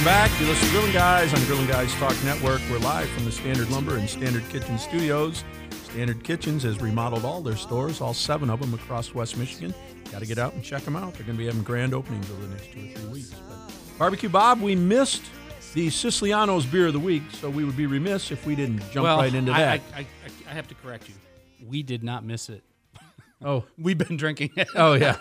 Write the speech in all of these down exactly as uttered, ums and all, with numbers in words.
Welcome back. You listen to Grilling Guys on the Grilling Guys Talk Network. We're live from the Standard Lumber and Standard Kitchen studios. Standard Kitchens has remodeled all their stores, all seven of them across West Michigan. Got to get out and check them out. They're going to be having grand openings over the next two or three weeks. But Barbecue Bob, we missed the Siciliano's Beer of the Week, so we would be remiss if we didn't jump well, right into I, that. I, I, I have to correct you. We did not miss it. Oh, We've been drinking it. oh yeah.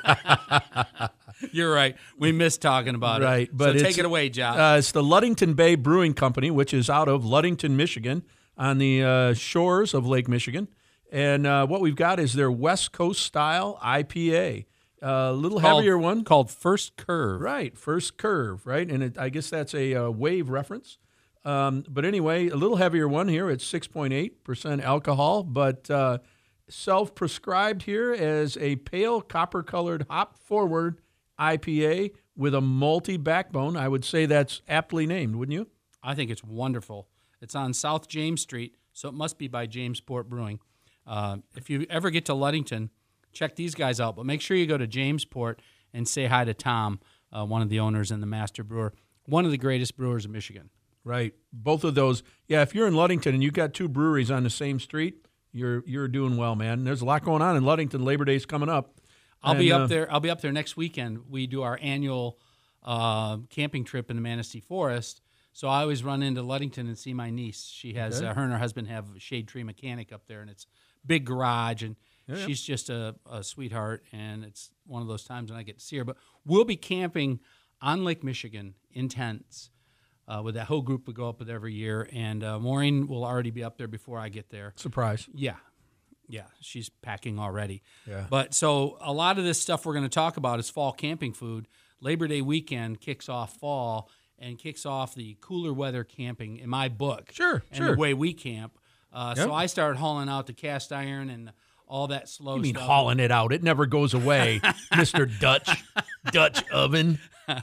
You're right. We missed talking about Right, it. but so take it's- it away, Josh. Uh, it's the Ludington Bay Brewing Company, which is out of Ludington, Michigan, on the uh, shores of Lake Michigan. And uh, what we've got is their West Coast style I P A, a little Called- heavier one. Called First Curve. Right, First Curve, right? And it, I guess that's a uh, wave reference. Um, but anyway, a little heavier one here. It's six point eight percent alcohol, but uh, self-prescribed here as a pale copper-colored hop-forward I P A with a malty backbone. I would say that's aptly named, wouldn't you? I think it's wonderful. It's on South James Street, so it must be by Jamesport Brewing. Uh, if you ever get to Ludington, check these guys out. But make sure you go to Jamesport and say hi to Tom, uh, one of the owners and the master brewer, one of the greatest brewers in Michigan. Right. Both of those. Yeah, if you're in Ludington and you've got two breweries on the same street, you're you're doing well, man. There's a lot going on in Ludington. Labor Day's coming up. I'll And, be up uh, there. I'll be up there next weekend. We do our annual uh, camping trip in the Manistee Forest. So I always run into Ludington and see my niece. She has Okay. uh, her and her husband have a Shade Tree Mechanic up there, and it's big garage, and Yeah, yeah. she's just a, a sweetheart. And it's one of those times when I get to see her. But we'll be camping on Lake Michigan in tents. Uh, with that whole group we go up with every year, and uh, Maureen will already be up there before I get there. Surprise. Yeah. Yeah, she's packing already. Yeah. But so a lot of this stuff we're going to talk about is fall camping food. Labor Day weekend kicks off fall and kicks off the cooler weather camping in my book. Sure, and sure. the way we camp. Uh, Yep. So I started hauling out the cast iron and all that slow You mean stuff. hauling it out? It never goes away, Mister Dutch Dutch oven.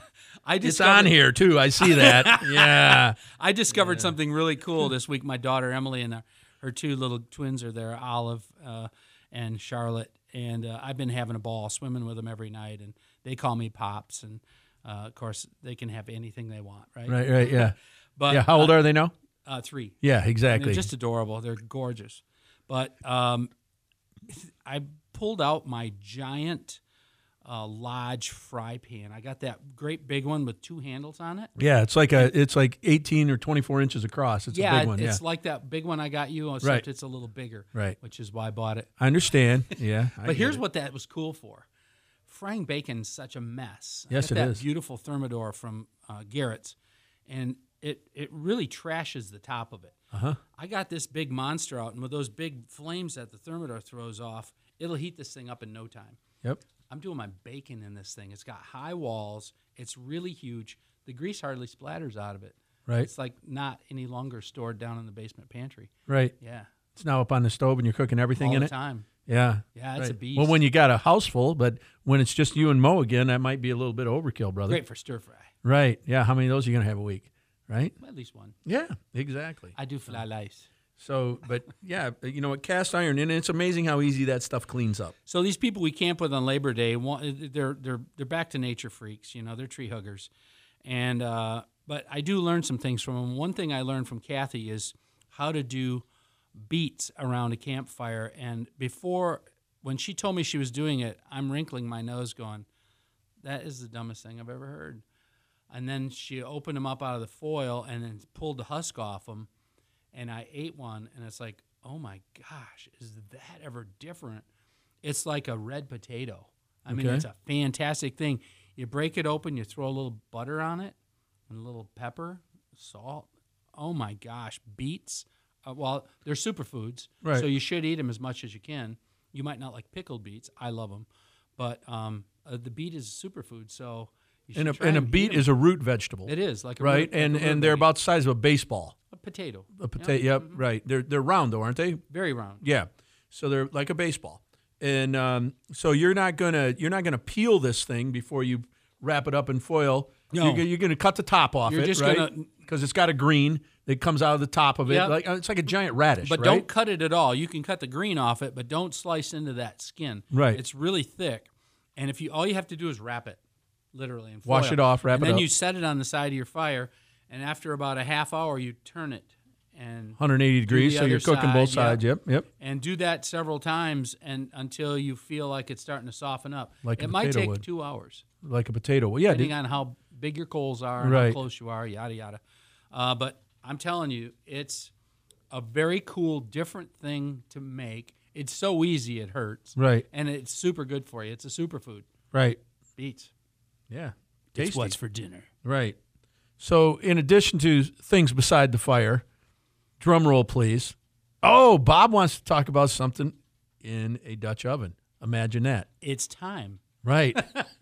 I It's discovered, on here too. I see that. Yeah. I discovered something really cool this week. My daughter Emily and her, her two little twins are there, Olive uh, and Charlotte, and uh, I've been having a ball swimming with them every night, and they call me Pops, and uh, of course they can have anything they want, right? Right. Right. Yeah. But Yeah. How old uh, are they now? uh, three. Yeah. And Exactly. they're just adorable. They're gorgeous. But um, I pulled out my giant uh, Lodge fry pan. I got that great big one with two handles on it. yeah. It's like a. It's like eighteen or twenty-four inches across. It's yeah, a big one. it's Yeah. like that big one I got you, except Right. it's a little bigger, Right. which is why I bought it. I understand. Yeah. I But get here's it. what that was cool for. Frying bacon's such a mess. I Yes, got it that is. beautiful Thermidor from uh, Garrett's, and it, it really trashes the top of it. Uh-huh. I got this big monster out, and with those big flames that the Thermidor throws off, it'll heat this thing up in no time. Yep. I'm doing my bacon in this thing. It's got high walls. It's really huge. The grease hardly splatters out of it. Right. It's like not any longer stored down in the basement pantry. Right. Yeah. It's now up on the stove and you're cooking everything All in the it. time. Yeah. Yeah, it's a Right. beast. Well, when you got a house full, but when it's just you and Mo again, that might be a little bit overkill, brother. Great for stir fry. Right. Yeah. How many of those are you gonna have a week? Right. At least one. Yeah. Exactly. I do fly lice. So, but yeah, you know what? Cast iron, and it's amazing how easy that stuff cleans up. So these people we camp with on Labor Day, want- they're they're they're back to nature freaks. You know, they're tree huggers, and uh, but I do learn some things from them. One thing I learned from Kathy is how to do beats around a campfire. And before, when she told me she was doing it, I'm wrinkling my nose, going, "That is the dumbest thing I've ever heard." And then she opened them up out of the foil and then pulled the husk off them. And I ate one, and it's like, oh my gosh, is that ever different? It's like a red potato. I mean, Okay. it's a fantastic thing. You break it open, you throw a little butter on it, and a little pepper, salt. Oh my gosh, beets. Uh, well, they're superfoods, Right. so you should eat them as much as you can. You might not like pickled beets. I love them. But um, uh, the beet is a superfood, so you should And a, try and a and eat beet 'em. is a root vegetable. It is, like a right, root- like and a root and they're vegetable. about the size of a baseball. A potato. A potato. Yep. Right. They're they're round though, aren't they? Very round. Yeah. So they're like a baseball, and um, so you're not gonna you're not gonna peel this thing before you wrap it up in foil. No. You're, g- you're gonna cut the top off You're it, just right? gonna- Because it's got a green that comes out of the top of it. Yep. Like it's like a giant radish, But right? don't cut it at all. You can cut the green off it, but don't slice into that skin. Right. It's really thick. And if you all you have to do is wrap it, literally, in Wash foil. it off, wrap and it then up. you set it on the side of your fire, And after about a half hour, you turn it and one hundred eighty degrees, so other you're cooking side, both yep. sides. Yep, yep. and do that several times and until you feel like it's starting to soften up. Like a it might potato take would. two hours, Like a potato. Well, yeah. depending Did, on how big your coals are and Right. how close you are, yada yada. Uh, but I'm telling you, it's a very cool, different thing to make. It's so easy, it hurts. Right. And it's super good for you. It's a superfood. right. Beets. Yeah. It's Tasty. what's for dinner. Right. So, in addition to things beside the fire, drum roll, please. Oh, Bob wants to talk about something in a Dutch oven. Imagine that. It's time. Right.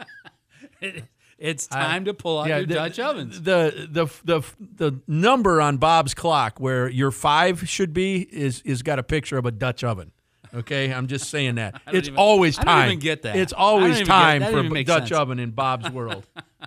It's time to pull out Yeah, your the, Dutch ovens. The, the the the number on Bob's clock where your five should be is is got a picture of a Dutch oven. Okay, I'm just saying that. don't It's even- always I time. don't even get that. It's I don't always even get- time that for even a makes Dutch sense. oven in Bob's world.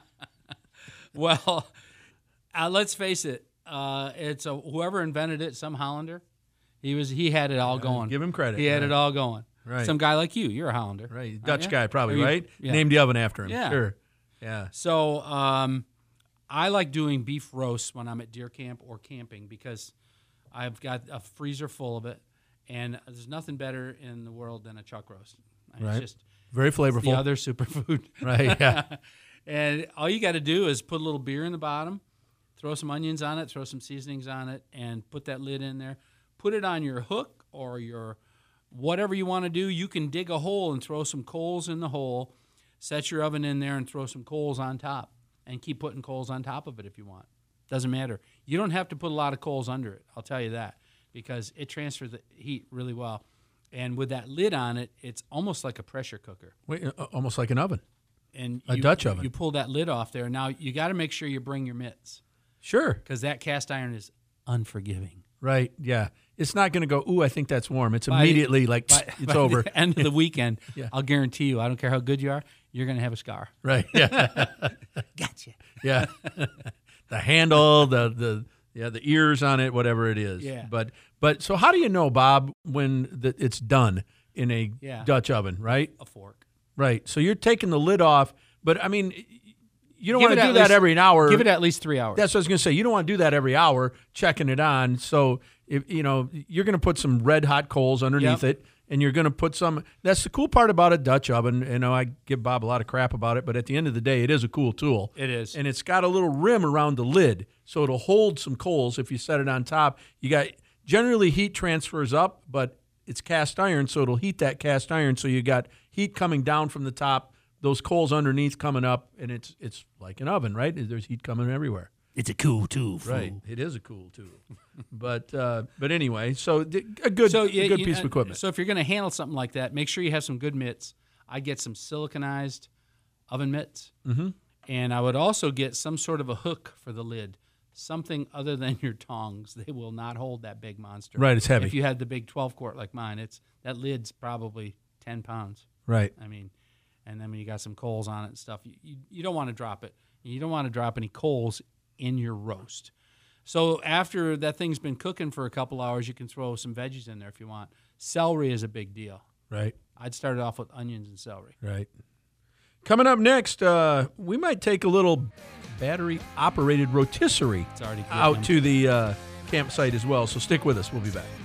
Well, uh, let's face it. Uh, it's a, whoever invented it, some Hollander. He was he had it all going. give him credit, He had right. it all going. Right. Some guy like you. You're a Hollander. Right, aren't Dutch you? guy probably, Are you- right? Yeah. Named the oven after him. Yeah. Sure. Yeah. So um, I like doing beef roasts when I'm at deer camp or camping because I've got a freezer full of it, and there's nothing better in the world than a chuck roast. I mean, Right. It's just Very flavorful. the other superfood. Right, yeah. And all you got to do is put a little beer in the bottom, throw some onions on it, throw some seasonings on it, and put that lid in there. Put it on your hook or your whatever you want to do. You can dig a hole and throw some coals in the hole, set your oven in there and throw some coals on top, and keep putting coals on top of it if you want. Doesn't matter. You don't have to put a lot of coals under it, I'll tell you that, because it transfers the heat really well. And with that lid on it, it's almost like a pressure cooker. Wait, uh, almost like an oven. And A you, Dutch oven. You pull that lid off there. Now, you got to make sure you bring your mitts Sure. because that cast iron is unforgiving. Right. Yeah. It's not going to go, ooh, I think that's warm. It's By- immediately like, By, it's by over. the end of the weekend, Yeah. I'll guarantee you, I don't care how good you are, you're going to have a scar. Right. Yeah. Gotcha. Yeah. The handle, the, the, yeah, the ears on it, whatever it is. Yeah. But, but so how do you know, Bob, when the, it's done in a Yeah. Dutch oven, right? A fork. Right. So you're taking the lid off, but I mean, you don't Give want it to at do that least- every hour. Give it at least three hours. That's what I was going to say. You don't want to do that every hour, checking it on. So, if you know, you're going to put some red hot coals underneath Yep. it, and you're going to put some. That's the cool part about a Dutch oven. You know, I give Bob a lot of crap about it, but at the end of the day, it is a cool tool. It is. And it's got a little rim around the lid, so it'll hold some coals if you set it on top. You got generally heat transfers up, but it's cast iron, so it'll heat that cast iron. So you got heat coming down from the top, those coals underneath coming up, and it's it's like an oven, right? There's heat coming everywhere. It's a cool tool. Right, it is a cool tool, but uh, but anyway, so th- a good So a yeah, good you piece know, of equipment. So if you're going to handle something like that, make sure you have some good mitts. I get some siliconized oven mitts, mm-hmm. and I would also get some sort of a hook for the lid, something other than your tongs. They will not hold that big monster. Right, it's heavy. If you had the big twelve quart like mine, it's that lid's probably ten pounds. Right, I mean, and then when you got some coals on it and stuff, you, you, you don't want to drop it. You don't want to drop any coals in your roast. So after that thing's been cooking for a couple hours, you can throw some veggies in there if you want. Celery is a big deal. right, I'd start it off with onions and celery. right. Coming up next, uh, we might take a little battery-operated rotisserie It's already good, out man. to the uh, campsite as well. So stick with us. We'll be back.